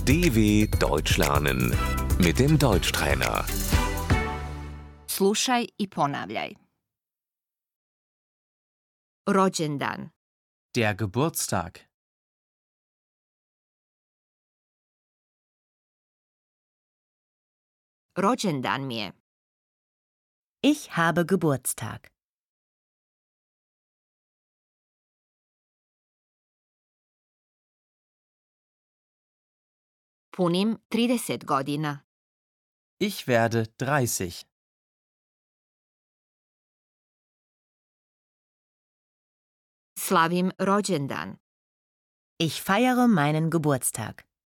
DW Deutsch lernen mit dem Deutschtrainer. Slušaj i ponavljaj. Rođendan, Der Geburtstag. rođendan mi je. Ich habe Geburtstag. Punim 30 godina. Ich werde 30. Slavim rođendan. Ich feiere meinen Geburtstag.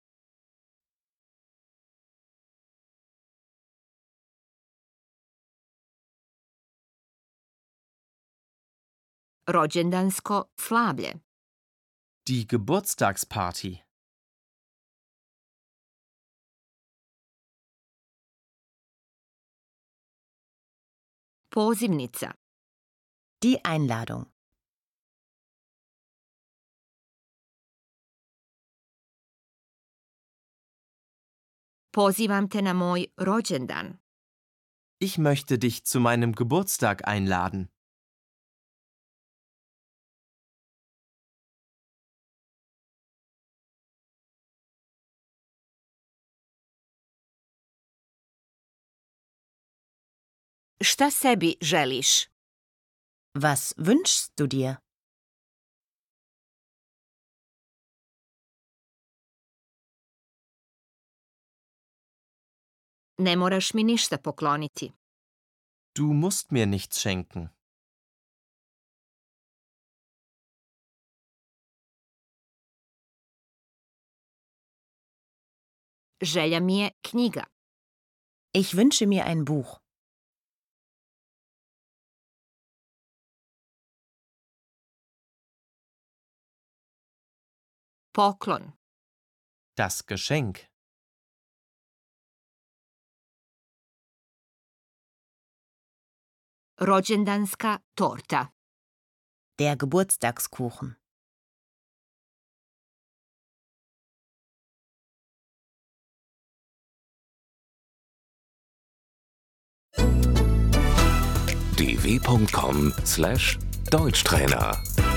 Rođendansko slavlje. Die Geburtstagsparty. Pozivnica. Die Einladung. Pozivam te na moj rođendan. Ich möchte dich zu meinem Geburtstag einladen. Šta sebi želiš? Was wünschst du dir? Ne moraš mi ništa pokloniti. Du musst mir nichts schenken. Želja mi je knjiga. Ich wünsche mir ein Buch. Poklon. Das Geschenk. Rođendanska torta. Der Geburtstagskuchen. dw.com/Deutschtrainer